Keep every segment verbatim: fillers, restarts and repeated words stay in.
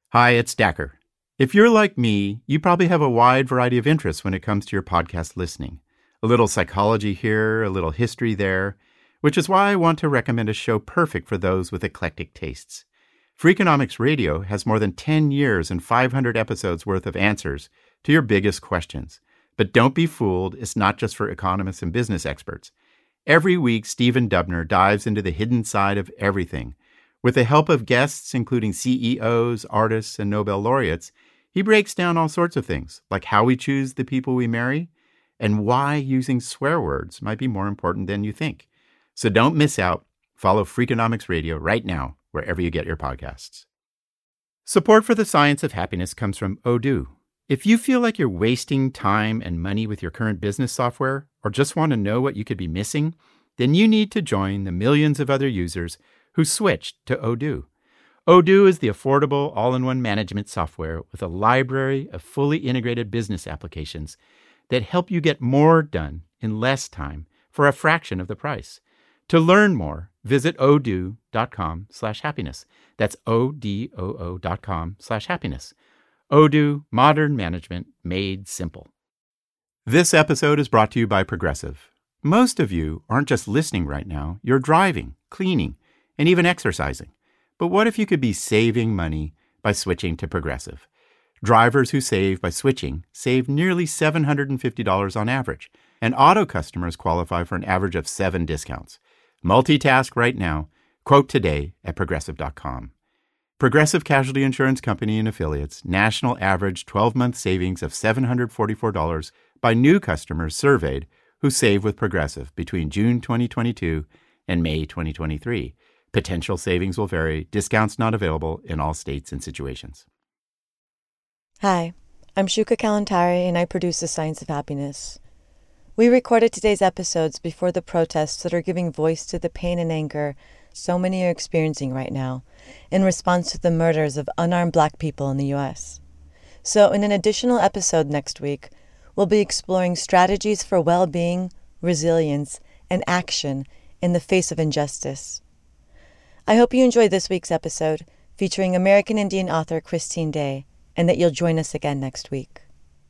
Hi, it's Dacker. If you're like me, you probably have a wide variety of interests when it comes to your podcast listening. A little psychology here, a little history there, which is why I want to recommend a show perfect for those with eclectic tastes. Freakonomics Radio has more than ten years and five hundred episodes worth of answers to your biggest questions. But don't be fooled, it's not just for economists and business experts. Every week, Stephen Dubner dives into the hidden side of everything. With the help of guests, including C E Os, artists, and Nobel laureates, he breaks down all sorts of things, like how we choose the people we marry and why using swear words might be more important than you think. So don't miss out. Follow Freakonomics Radio right now, wherever you get your podcasts. Support for the Science of Happiness comes from Odoo. If you feel like you're wasting time and money with your current business software, or just want to know what you could be missing, then you need to join the millions of other users who switched to Odoo. Odoo is the affordable all-in-one management software with a library of fully integrated business applications that help you get more done in less time for a fraction of the price. To learn more, visit odoo.com slash happiness. That's O-D-O-O dot com slash happiness. Odoo, modern management made simple. This episode is brought to you by Progressive. Most of you aren't just listening right now, you're driving, cleaning, and even exercising. But what if you could be saving money by switching to Progressive? Drivers who save by switching save nearly seven hundred fifty dollars on average, and auto customers qualify for an average of seven discounts. Multitask right now. Quote today at progressive dot com. Progressive Casualty Insurance Company and Affiliates, national average twelve-month savings of seven hundred forty-four dollars by new customers surveyed who save with Progressive between June twenty twenty-two and May twenty twenty-three. Potential savings will vary. Discounts not available in all states and situations. Hi, I'm Shuka Kalantari, and I produce The Science of Happiness. We recorded today's episodes before the protests that are giving voice to the pain and anger so many are experiencing right now in response to the murders of unarmed Black people in the U S. So in an additional episode next week, we'll be exploring strategies for well-being, resilience, and action in the face of injustice. I hope you enjoyed this week's episode featuring American Indian author Christine Day, and that you'll join us again next week.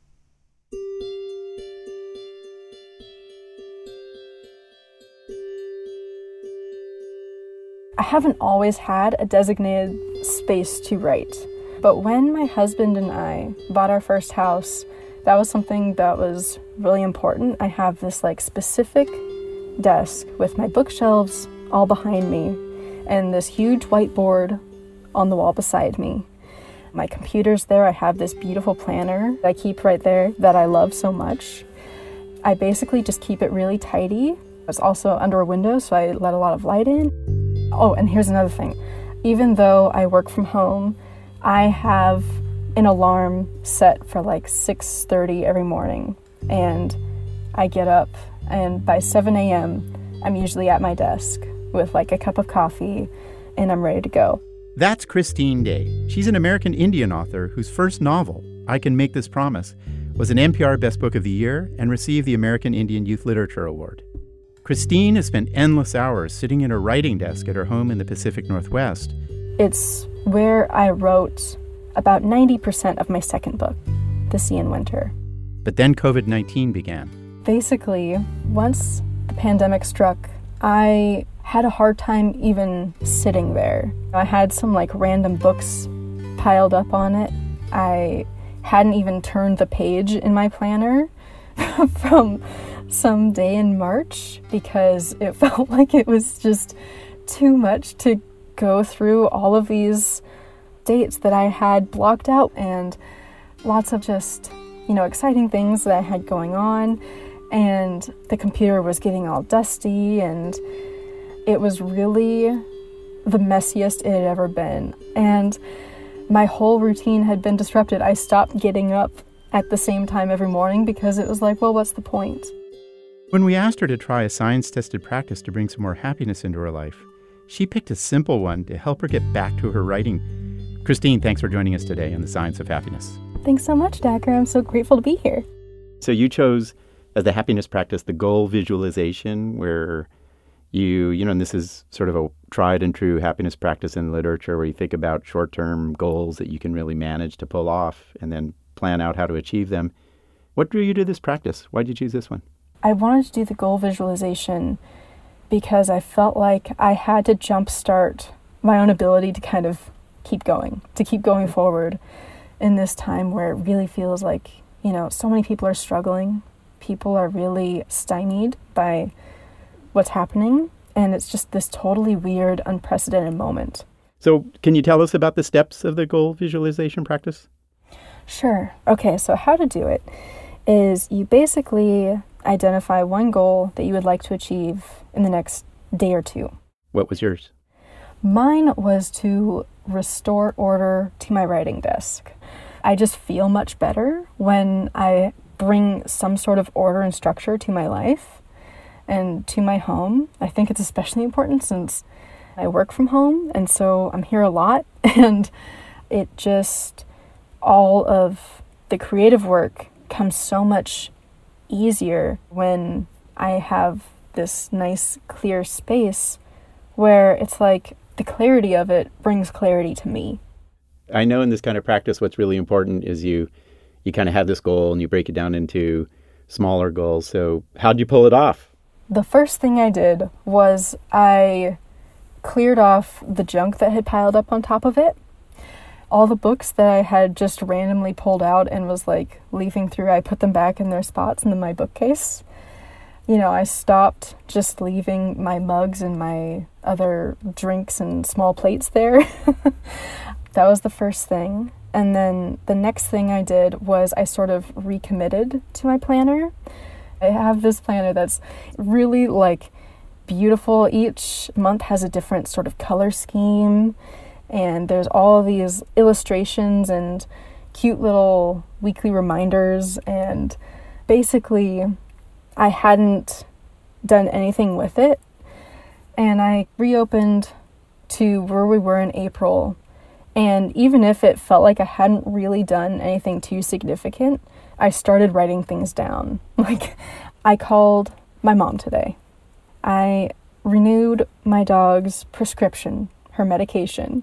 I haven't always had a designated space to write, but when my husband and I bought our first house, that was something that was really important. I have this like specific desk with my bookshelves all behind me and this huge whiteboard on the wall beside me. My computer's there. I have this beautiful planner that I keep right there that I love so much. I basically just keep it really tidy. It's also under a window, so I let a lot of light in. Oh, and here's another thing. Even though I work from home, I have an alarm set for like six thirty every morning. And I get up, and by seven a.m., I'm usually at my desk with like a cup of coffee, and I'm ready to go. That's Christine Day. She's an American Indian author whose first novel, I Can Make This Promise, was an N P R Best Book of the Year and received the American Indian Youth Literature Award. Christine has spent endless hours sitting at her writing desk at her home in the Pacific Northwest. It's where I wrote about ninety percent of my second book, The Sea in Winter. But then covid nineteen began. Basically, once the pandemic struck, I had a hard time even sitting there. I had some like random books piled up on it. I hadn't even turned the page in my planner from some day in March because it felt like it was just too much to go through all of these dates that I had blocked out and lots of just, you know, exciting things that I had going on. And the computer was getting all dusty, and it was really the messiest it had ever been. And my whole routine had been disrupted. I stopped getting up at the same time every morning because it was like, well, what's the point? When we asked her to try a science-tested practice to bring some more happiness into her life, she picked a simple one to help her get back to her writing. Christine, thanks for joining us today on The Science of Happiness. Thanks so much, Dacker. I'm so grateful to be here. So you chose as the happiness practice the goal visualization, where You, you know, and this is sort of a tried and true happiness practice in literature where you think about short-term goals that you can really manage to pull off and then plan out how to achieve them. What drew you to this practice? Why did you choose this one? I wanted to do the goal visualization because I felt like I had to jumpstart my own ability to kind of keep going, to keep going forward in this time where it really feels like, you know, so many people are struggling. People are really stymied by what's happening, and it's just this totally weird, unprecedented moment. So can you tell us about the steps of the goal visualization practice? Sure. Okay, so how to do it is you basically identify one goal that you would like to achieve in the next day or two. What was yours? Mine was to restore order to my writing desk. I just feel much better when I bring some sort of order and structure to my life and to my home. I think it's especially important since I work from home, and so I'm here a lot, and it just, all of the creative work comes so much easier when I have this nice, clear space where it's like the clarity of it brings clarity to me. I know in this kind of practice, what's really important is you you kind of have this goal and you break it down into smaller goals. So how'd you pull it off? The first thing I did was I cleared off the junk that had piled up on top of it. All the books that I had just randomly pulled out and was like leafing through, I put them back in their spots in my bookcase. You know, I stopped just leaving my mugs and my other drinks and small plates there. That was the first thing. And then the next thing I did was I sort of recommitted to my planner. I have this planner that's really like beautiful. Each month has a different sort of color scheme. And there's all these illustrations and cute little weekly reminders. And basically, I hadn't done anything with it. And I reopened to where we were in April. And even if it felt like I hadn't really done anything too significant, I started writing things down. Like, I called my mom today. I renewed my dog's prescription, her medication.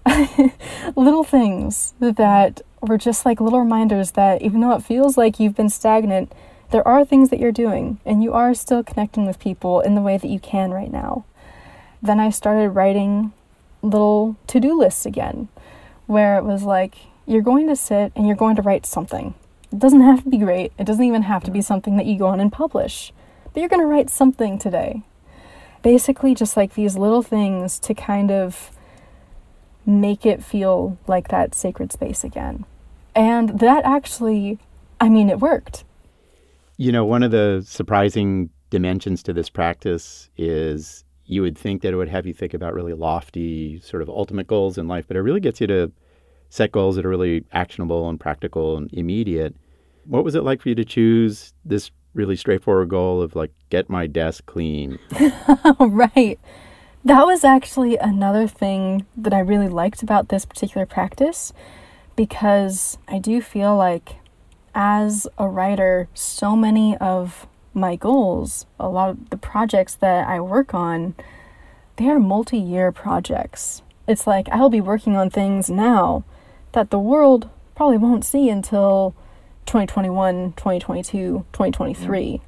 Little things that were just like little reminders that even though it feels like you've been stagnant, there are things that you're doing and you are still connecting with people in the way that you can right now. Then I started writing little to-do lists again, where it was like, you're going to sit and you're going to write something. It doesn't have to be great. It doesn't even have to be something that you go on and publish, but you're going to write something today. Basically just like these little things to kind of make it feel like that sacred space again. And that actually, I mean, it worked. You know, one of the surprising dimensions to this practice is you would think that it would have you think about really lofty sort of ultimate goals in life, but it really gets you to set goals that are really actionable and practical and immediate. What was it like for you to choose this really straightforward goal of like, get my desk clean? Right. That was actually another thing that I really liked about this particular practice, because I do feel like as a writer, so many of my goals, a lot of the projects that I work on, they are multi-year projects. It's like I'll be working on things now that the world probably won't see until twenty twenty-one, twenty twenty-two, twenty twenty-three.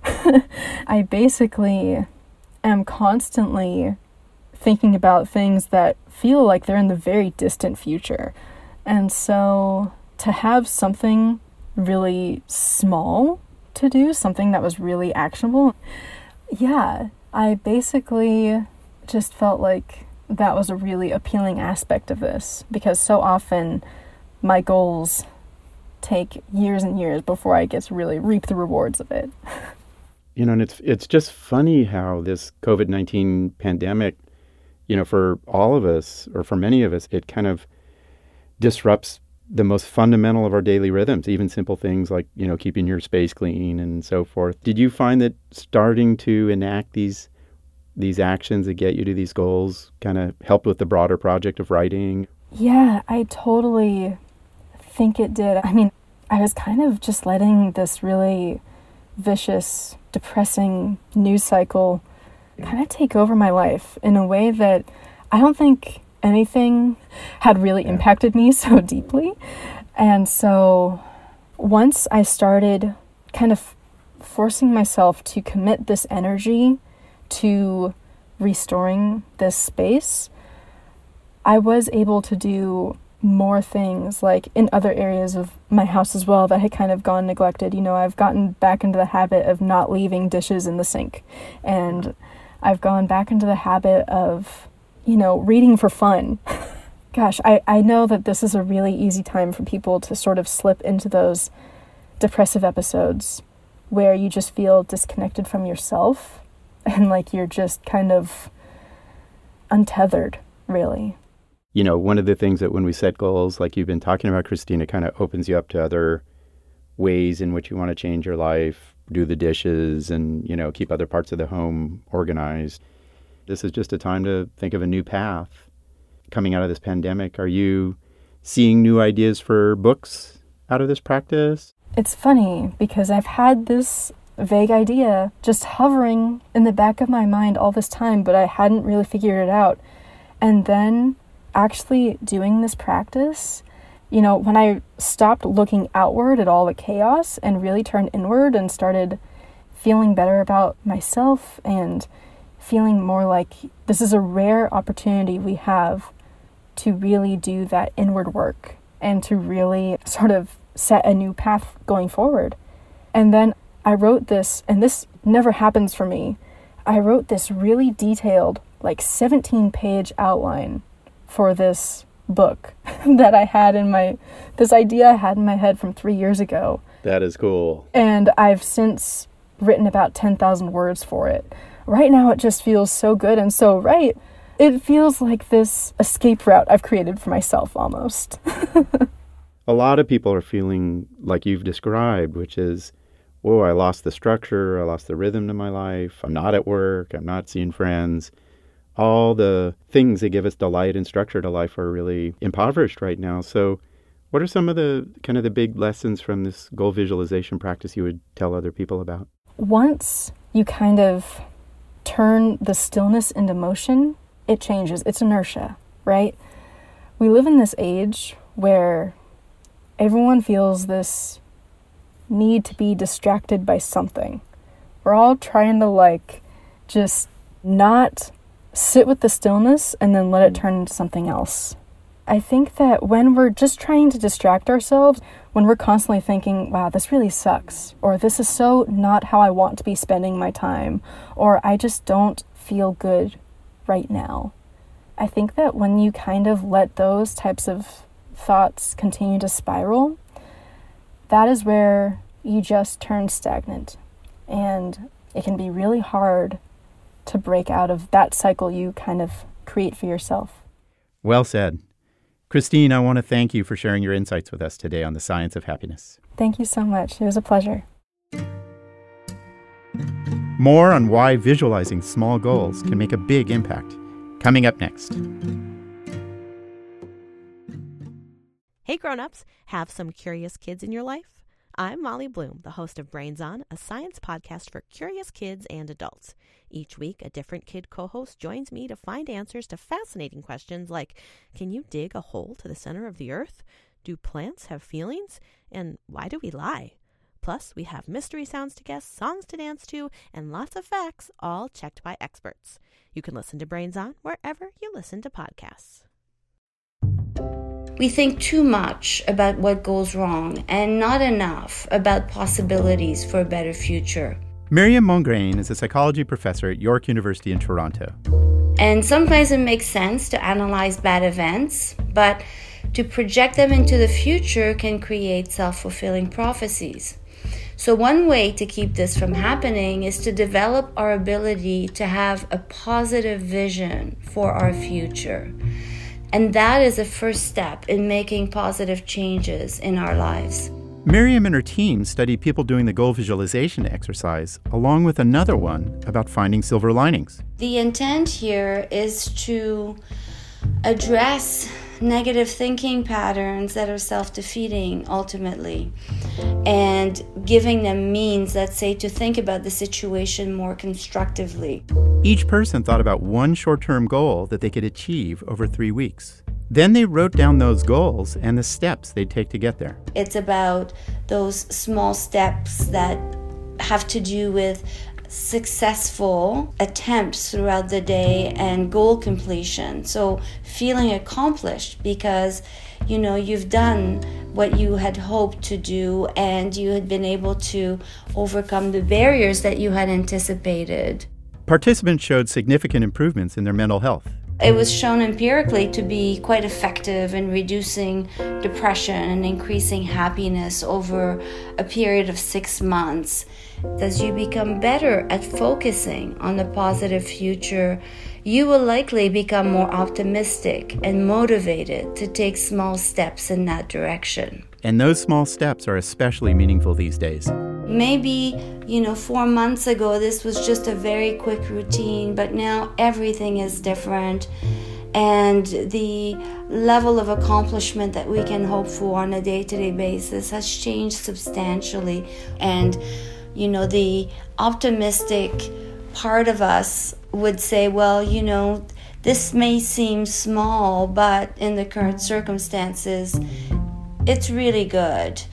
I basically am constantly thinking about things that feel like they're in the very distant future. And so to have something really small to do, something that was really actionable, yeah, I basically just felt like that was a really appealing aspect of this, because so often my goals take years and years before I get to really reap the rewards of it. You know, and it's it's just funny how this covid nineteen pandemic, you know, for all of us, or for many of us, it kind of disrupts the most fundamental of our daily rhythms, even simple things like, you know, keeping your space clean and so forth. Did you find that starting to enact these these actions that get you to these goals kind of helped with the broader project of writing? Yeah, I totally think it did. I mean, I was kind of just letting this really vicious, depressing news cycle kind of take over my life in a way that I don't think anything had really impacted me so deeply. And so once I started kind of forcing myself to commit this energy to restoring this space, I was able to do more things like in other areas of my house as well that had kind of gone neglected. You know, I've gotten back into the habit of not leaving dishes in the sink, and I've gone back into the habit of, you know, reading for fun. Gosh, I, I know that this is a really easy time for people to sort of slip into those depressive episodes where you just feel disconnected from yourself and like you're just kind of untethered, really. You know, one of the things that when we set goals, like you've been talking about, Christine, it kind of opens you up to other ways in which you want to change your life, do the dishes and, you know, keep other parts of the home organized. This is just a time to think of a new path. Coming out of this pandemic, are you seeing new ideas for books out of this practice? It's funny because I've had this vague idea just hovering in the back of my mind all this time, but I hadn't really figured it out. And then actually doing this practice, you know, when I stopped looking outward at all the chaos and really turned inward and started feeling better about myself and feeling more like this is a rare opportunity we have to really do that inward work and to really sort of set a new path going forward. And then I wrote this, and this never happens for me. I wrote this really detailed, like seventeen page outline for this book that I had in my, this idea I had in my head from three years ago. That is cool. And I've since written about ten thousand words for it. Right now it just feels so good and so right. It feels like this escape route I've created for myself almost. A lot of people are feeling like you've described, which is, whoa, I lost the structure, I lost the rhythm to my life, I'm not at work, I'm not seeing friends. All the things that give us delight and structure to life are really impoverished right now. So what are some of the kind of the big lessons from this goal visualization practice you would tell other people about? Once you kind of turn the stillness into motion, it changes. It's inertia, right? We live in this age where everyone feels this need to be distracted by something. We're all trying to like just not sit with the stillness and then let it turn into something else. I think that when we're just trying to distract ourselves, when we're constantly thinking, wow, this really sucks, or this is so not how I want to be spending my time, or I just don't feel good right now. I think that when you kind of let those types of thoughts continue to spiral, that is where you just turn stagnant. And it can be really hard to break out of that cycle you kind of create for yourself. Well said. Christine, I want to thank you for sharing your insights with us today on the science of happiness. Thank you so much. It was a pleasure. More on why visualizing small goals can make a big impact, coming up next. Hey grown-ups, have some curious kids in your life? I'm Molly Bloom, the host of Brains On, a science podcast for curious kids and adults. Each week, a different kid co-host joins me to find answers to fascinating questions like, can you dig a hole to the center of the earth? Do plants have feelings? And why do we lie? Plus, we have mystery sounds to guess, songs to dance to, and lots of facts, all checked by experts. You can listen to Brains On wherever you listen to podcasts. We think too much about what goes wrong and not enough about possibilities for a better future. Miriam Mongrain is a psychology professor at York University in Toronto. And sometimes it makes sense to analyze bad events, but to project them into the future can create self-fulfilling prophecies. So one way to keep this from happening is to develop our ability to have a positive vision for our future. And that is a first step in making positive changes in our lives. Miriam and her team studied people doing the goal visualization exercise, along with another one about finding silver linings. The intent here is to address negative thinking patterns that are self-defeating ultimately, and giving them means, let's say, to think about the situation more constructively. Each person thought about one short-term goal that they could achieve over three weeks. Then they wrote down those goals and the steps they'd take to get there. It's about those small steps that have to do with successful attempts throughout the day and goal completion. So feeling accomplished because, you know, you've done what you had hoped to do and you had been able to overcome the barriers that you had anticipated. Participants showed significant improvements in their mental health. It was shown empirically to be quite effective in reducing depression and increasing happiness over a period of six months. As you become better at focusing on the positive future, you will likely become more optimistic and motivated to take small steps in that direction. And those small steps are especially meaningful these days. Maybe, you know, four months ago, this was just a very quick routine, but now everything is different. And the level of accomplishment that we can hope for on a day-to-day basis has changed substantially. And, you know, the optimistic part of us would say, well, you know, this may seem small, but in the current circumstances, it's really good.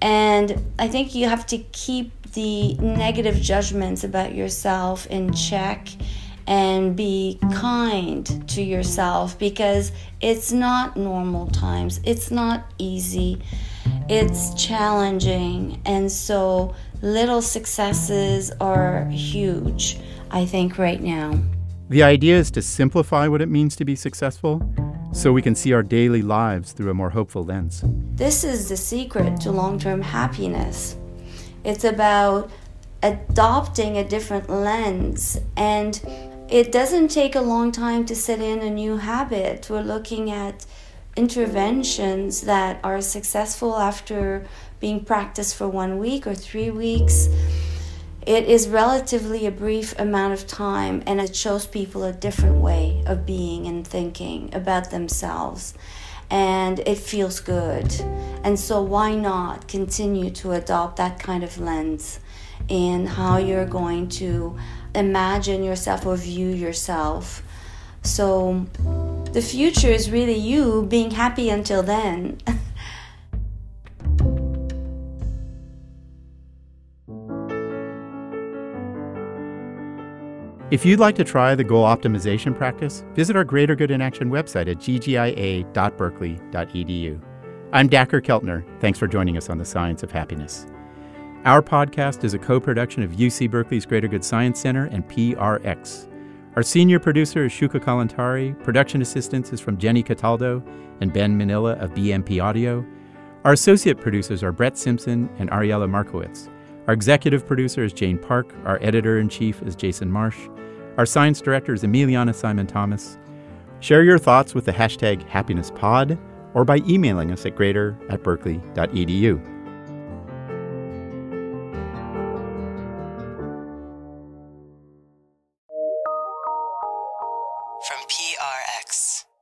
And I think you have to keep the negative judgments about yourself in check and be kind to yourself, because it's not normal times. It's not easy. It's challenging. And so little successes are huge, I think, right now. The idea is to simplify what it means to be successful so we can see our daily lives through a more hopeful lens. This is the secret to long-term happiness. It's about adopting a different lens, and it doesn't take a long time to set in a new habit. We're looking at interventions that are successful after being practiced for one week or three weeks. It is relatively a brief amount of time, and it shows people a different way of being and thinking about themselves. And it feels good. And so why not continue to adopt that kind of lens in how you're going to imagine yourself or view yourself. So the future is really you being happy until then. If you'd like to try the goal optimization practice, visit our Greater Good in Action website at g g i a dot berkeley dot e d u. I'm Dacher Keltner. Thanks for joining us on The Science of Happiness. Our podcast is a co-production of U C Berkeley's Greater Good Science Center and P R X. Our senior producer is Shuka Kalantari. Production assistance is from Jenny Cataldo and Ben Manila of B M P Audio. Our associate producers are Brett Simpson and Ariella Markowitz. Our executive producer is Jane Park. Our editor-in-chief is Jason Marsh. Our science director is Emiliana Simon-Thomas. Share your thoughts with the hashtag HappinessPod or by emailing us at greater at berkeley dot e d u. From P R X.